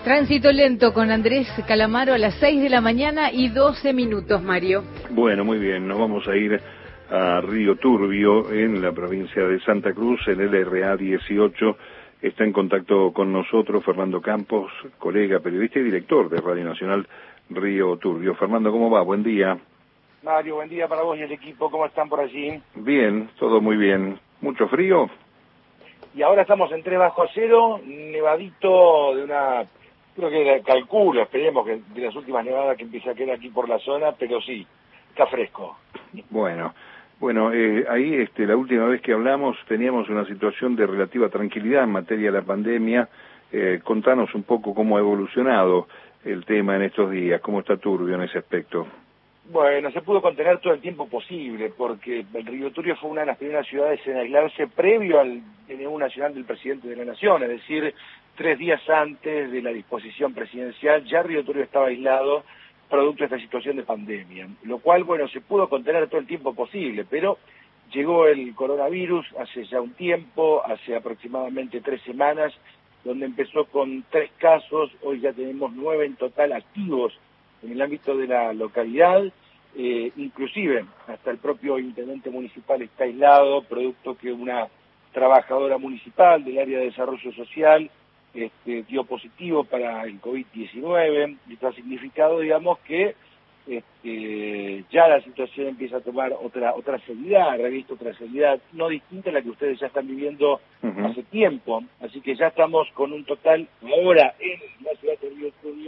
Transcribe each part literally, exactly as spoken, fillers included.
Tránsito lento con Andrés Calamaro a las seis de la mañana y doce minutos, Mario. Bueno, muy bien, nos vamos a ir a Río Turbio, en la provincia de Santa Cruz, en el R A dieciocho. Está en contacto con nosotros Fernando Campos, colega, periodista y director de Radio Nacional Río Turbio. Fernando, ¿cómo va? Buen día. Mario, buen día para vos y el equipo. ¿Cómo están por allí? Bien, todo muy bien. ¿Mucho frío? Y ahora estamos en tres bajo cero, nevadito de una... Creo que calculo, esperemos que de las últimas nevadas que empieza a quedar aquí por la zona, pero sí, está fresco. Bueno, bueno, eh, ahí este, la última vez que hablamos teníamos una situación de relativa tranquilidad en materia de la pandemia. Eh, contanos un poco cómo ha evolucionado el tema en estos días, cómo está Turbio en ese aspecto. Bueno, se pudo contener todo el tiempo posible, porque el Río Turbio fue una de las primeras ciudades en aislarse previo al D N U nacional del presidente de la Nación, es decir, tres días antes de la disposición presidencial, ya Río Turbio estaba aislado, producto de esta situación de pandemia, lo cual, bueno, se pudo contener todo el tiempo posible, pero llegó el coronavirus hace ya un tiempo, hace aproximadamente tres semanas, donde empezó con tres casos, hoy ya tenemos nueve en total activos en el ámbito de la localidad, eh, inclusive hasta el propio intendente municipal está aislado, producto que una trabajadora municipal del área de desarrollo social este, dio positivo para el COVID diecinueve, y esto ha significado, digamos, que este, ya la situación empieza a tomar otra otra seriedad, ha revisto otra seriedad, no distinta a la que ustedes ya están viviendo uh-huh. hace tiempo, así que ya estamos con un total, ahora en la ciudad de Río Turbio,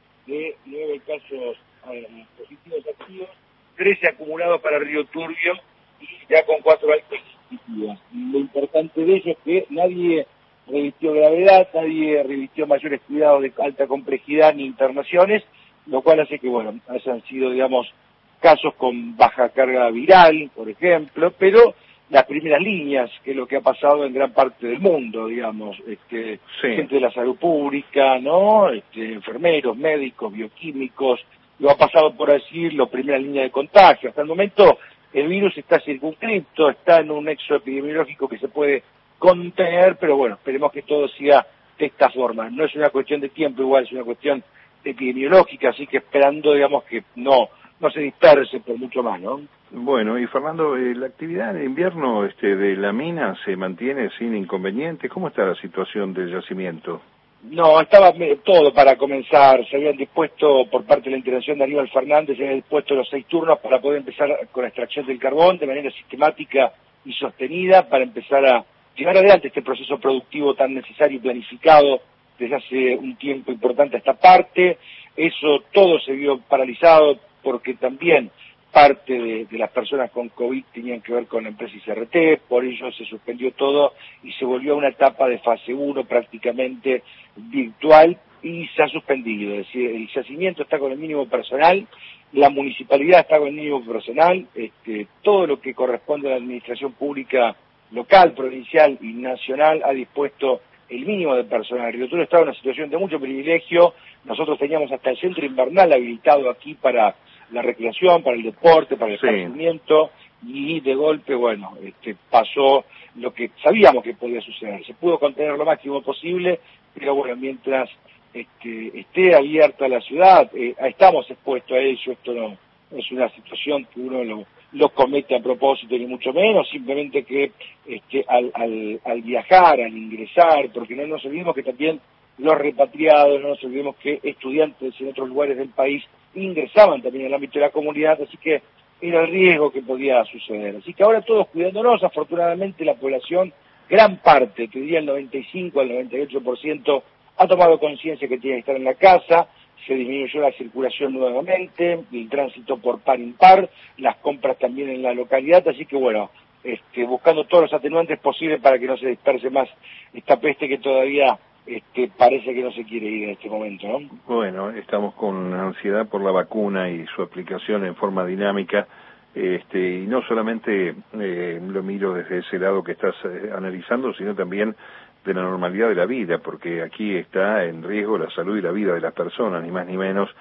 de nueve casos eh, positivos activos, trece acumulados para Río Turbio y ya con cuatro altas positivas. Lo importante de ello es que nadie revistió gravedad, nadie revistió mayores cuidados de alta complejidad ni internaciones, lo cual hace que, bueno, hayan sido, digamos, casos con baja carga viral, por ejemplo, pero las primeras líneas, que es lo que ha pasado en gran parte del mundo, digamos, este, sí. gente de la salud pública, ¿no? Este, enfermeros, médicos, bioquímicos, lo ha pasado por así la primera línea de contagio. Hasta el momento el virus está circunscripto, está en un nexo epidemiológico que se puede contener, pero bueno, esperemos que todo siga de esta forma. No es una cuestión de tiempo, igual es una cuestión epidemiológica, así que esperando, digamos, que no, no se disperse por mucho más, ¿no? Bueno, y Fernando, eh, la actividad en invierno este, de la mina se mantiene sin inconvenientes. ¿Cómo está la situación del yacimiento? No, estaba todo para comenzar. Se habían dispuesto, por parte de la intervención de Aníbal Fernández, se habían dispuesto los seis turnos para poder empezar con la extracción del carbón de manera sistemática y sostenida, para empezar a llevar adelante este proceso productivo tan necesario y planificado desde hace un tiempo importante a esta parte. Eso todo se vio paralizado porque también parte de, de las personas con COVID tenían que ver con la empresa I C R T, por ello se suspendió todo y se volvió a una etapa de fase uno prácticamente virtual y se ha suspendido. Es decir, el yacimiento está con el mínimo personal, la municipalidad está con el mínimo personal, este, todo lo que corresponde a la administración pública local, provincial y nacional ha dispuesto el mínimo de personal. Río Turbio estaba en una situación de mucho privilegio, nosotros teníamos hasta el centro invernal habilitado aquí para la recreación, para el deporte, para el esparcimiento, sí. y de golpe, bueno, este, pasó lo que sabíamos que podía suceder. Se pudo contener lo máximo posible, pero bueno, mientras este, esté abierta la ciudad, eh, estamos expuestos a ello. Esto no, no es una situación que uno lo, lo comete a propósito, ni mucho menos, simplemente que este, al, al, al viajar, al ingresar, porque no nos olvidemos que también los repatriados, no nos olvidemos que estudiantes en otros lugares del país ingresaban también en el ámbito de la comunidad, así que era el riesgo que podía suceder. Así que ahora todos cuidándonos, afortunadamente la población, gran parte, que diría el noventa y cinco al noventa y ocho por ciento, ha tomado conciencia que tiene que estar en la casa, se disminuyó la circulación nuevamente, el tránsito por par impar, las compras también en la localidad, así que bueno, este, buscando todos los atenuantes posibles para que no se disperse más esta peste que todavía Este, parece que no se quiere ir en este momento, ¿no? Bueno, estamos con ansiedad por la vacuna y su aplicación en forma dinámica, este, y no solamente eh, lo miro desde ese lado que estás eh, analizando, sino también de la normalidad de la vida, porque aquí está en riesgo la salud y la vida de las personas, ni más ni menos,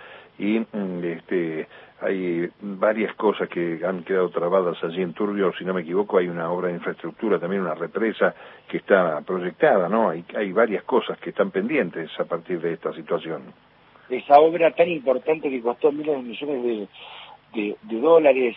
y este, hay varias cosas que han quedado trabadas allí en Turbio, si no me equivoco, hay una obra de infraestructura, también una represa que está proyectada, ¿no? Hay, hay varias cosas que están pendientes a partir de esta situación. Esa obra tan importante que costó miles de millones de, de, de dólares,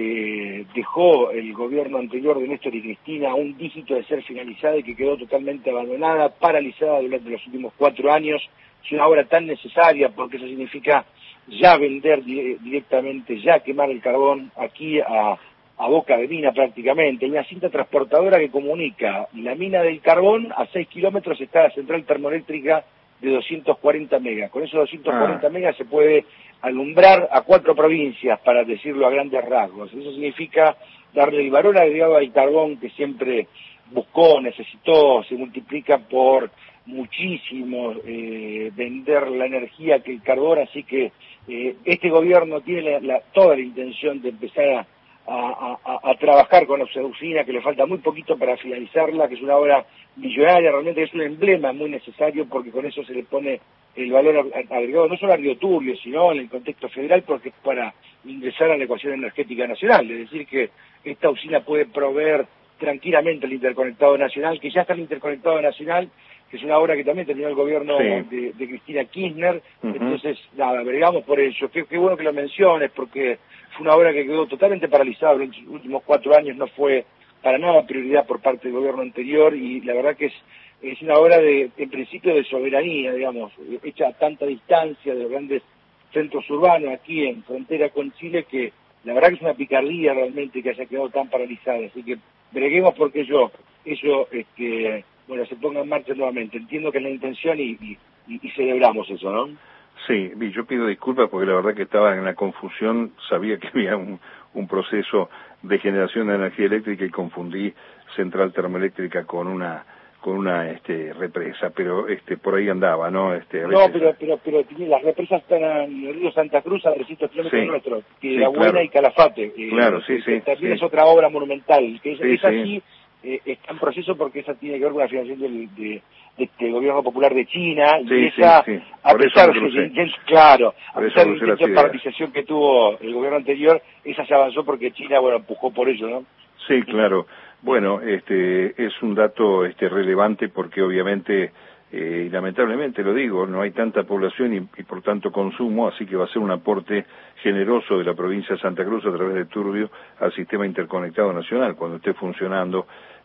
que dejó el gobierno anterior de Néstor y Cristina a un dígito de ser finalizada y que quedó totalmente abandonada, paralizada durante los últimos cuatro años, es una obra tan necesaria porque eso significa ya vender di directamente, ya quemar el carbón aquí a, a boca de mina prácticamente. Hay una cinta transportadora que comunica la mina del carbón, a seis kilómetros está la central termoeléctrica de doscientos cuarenta megas. Con esos doscientos cuarenta ah. megas se puede alumbrar a cuatro provincias, para decirlo a grandes rasgos. Eso significa darle el valor agregado al carbón que siempre buscó, necesitó, se multiplica por muchísimo, eh, vender la energía que el carbón, así que eh, este gobierno tiene la, la, toda la intención de empezar a, a, a, a trabajar con la usina, que le falta muy poquito para finalizarla, que es una obra millonaria, realmente es un emblema muy necesario porque con eso se le pone el valor agregado no solo a Río Turbio, sino en el contexto federal, porque es para ingresar a la ecuación energética nacional, es decir que esta usina puede proveer tranquilamente el interconectado nacional, que ya está el interconectado nacional, que es una obra que también terminó el gobierno sí. de, de Cristina Kirchner, uh-huh. Entonces, nada, bregamos por ello. Qué, qué bueno que lo menciones, porque fue una obra que quedó totalmente paralizada en los últimos cuatro años, no fue para nada prioridad por parte del gobierno anterior, y la verdad que es, es una obra de, en principio, de soberanía, digamos, hecha a tanta distancia de los grandes centros urbanos, aquí en frontera con Chile, que la verdad que es una picardía realmente que haya quedado tan paralizada, así que breguemos porque yo, eso, este, bueno, se ponga en marcha nuevamente. Entiendo que es la intención y, y, y celebramos eso, ¿no? Sí, yo pido disculpas porque la verdad que estaba en la confusión, sabía que había un, un proceso de generación de energía eléctrica y confundí central termoeléctrica con una con una este represa, pero este por ahí andaba, ¿no? Este, a no, pero, pero pero las represas están en el río Santa Cruz, a trescientos kilómetros sí, nuestros, que sí, La Buena claro. y Calafate. Claro, eh, sí, sí. También sí. es otra obra monumental, que es, sí, esa sí. sí eh, está en proceso porque esa tiene que ver con la financiación del, de, de, del gobierno popular de China, sí, y esa, sí, sí. a Por pesar eso de, de, claro, Por a pesar del intento intento de paralización que tuvo el gobierno anterior, esa se avanzó porque China, bueno, empujó por ello, ¿no? Sí, claro. Bueno, este es un dato este relevante porque obviamente, eh, y lamentablemente lo digo, no hay tanta población y, y por tanto consumo, así que va a ser un aporte generoso de la provincia de Santa Cruz a través de Turbio al sistema interconectado nacional, cuando esté funcionando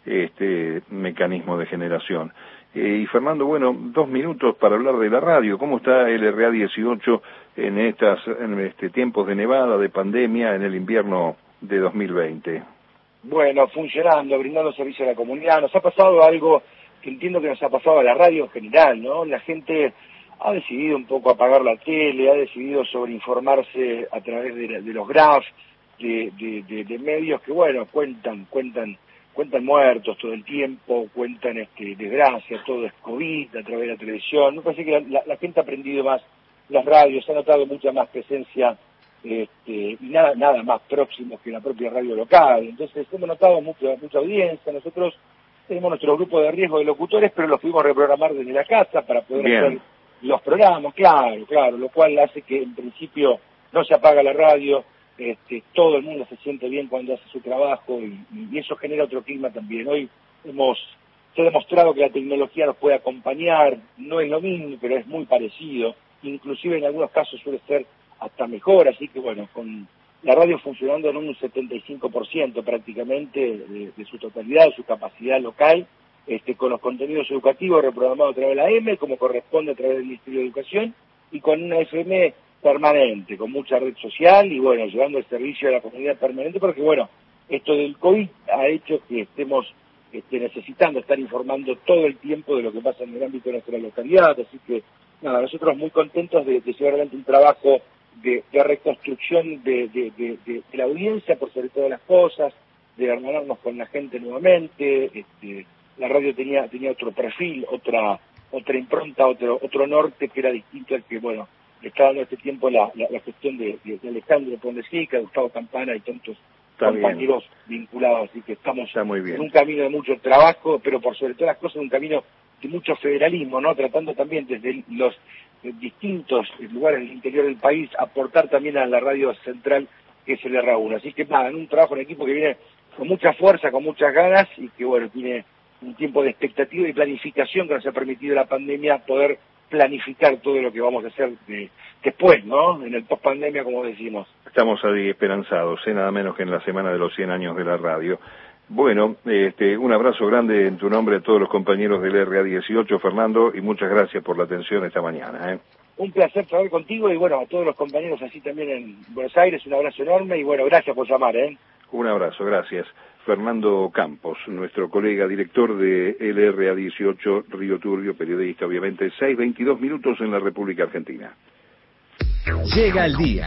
este mecanismo de generación. Eh, y Fernando, bueno, dos minutos para hablar de la radio. ¿Cómo está el R A dieciocho en estas en este tiempos de nevada, de pandemia, en el invierno de dos mil veinte? Bueno, funcionando, brindando servicio a la comunidad. Nos ha pasado algo que entiendo que nos ha pasado a la radio en general, ¿no? La gente ha decidido un poco apagar la tele, ha decidido sobreinformarse a través de, de los graphs, de, de, de, de medios que, bueno, cuentan, cuentan, cuentan muertos todo el tiempo, cuentan este, desgracias, todo es COVID a través de la televisión. Me parece que la, la, la gente ha aprendido más las radios, ha notado mucha más presencia. Este, y nada nada más próximos que la propia radio local. Entonces hemos notado mucha, mucha audiencia. Nosotros tenemos nuestro grupo de riesgo de locutores, pero los pudimos reprogramar desde la casa para poder Bien. hacer los programas, claro, claro, lo cual hace que en principio no se apaga la radio, este, todo el mundo se siente bien cuando hace su trabajo y, y eso genera otro clima también. Hoy hemos se ha demostrado que la tecnología nos puede acompañar, no es lo mismo, pero es muy parecido, inclusive en algunos casos suele ser hasta mejor, así que bueno, con la radio funcionando en un setenta y cinco por ciento prácticamente de, de su totalidad, de su capacidad local, este, con los contenidos educativos reprogramados a través de la M, como corresponde a través del Ministerio de Educación, y con una F M permanente, con mucha red social, y bueno, llevando el servicio a la comunidad permanente, porque bueno, esto del COVID ha hecho que estemos este, necesitando estar informando todo el tiempo de lo que pasa en el ámbito de nuestra localidad, así que nada, nosotros muy contentos de, de llevar adelante un trabajo De, de reconstrucción de, de, de, de, de la audiencia por sobre todas las cosas, de hermanarnos con la gente nuevamente. Este, la radio tenía tenía otro perfil, otra otra impronta, otro otro norte que era distinto al que, bueno, le está dando este tiempo la, la, la gestión de, de, de Alejandro Pondesica, de Gustavo Campana y tantos está compañeros bien. vinculados, así que estamos está muy bien. en un camino de mucho trabajo, pero por sobre todas las cosas un camino de mucho federalismo, ¿no? Tratando también desde los distintos lugares del interior del país, aportar también a la radio central que es el R A uno. Así que nada, en un trabajo en equipo que viene con mucha fuerza, con muchas ganas y que bueno, tiene un tiempo de expectativa y planificación que nos ha permitido la pandemia poder planificar todo lo que vamos a hacer de, después, ¿no? En el post-pandemia, como decimos. Estamos ahí esperanzados, ¿eh? Nada menos que en la semana de los cien años de la radio. Bueno, este, un abrazo grande en tu nombre a todos los compañeros del R A dieciocho, Fernando, y muchas gracias por la atención esta mañana, ¿eh? Un placer trabajar contigo y bueno, a todos los compañeros así también en Buenos Aires, un abrazo enorme y bueno, gracias por llamar, ¿eh? Un abrazo, gracias. Fernando Campos, nuestro colega director de L R A dieciocho, Río Turbio, periodista obviamente, seis veintidós minutos en la República Argentina. Llega el día.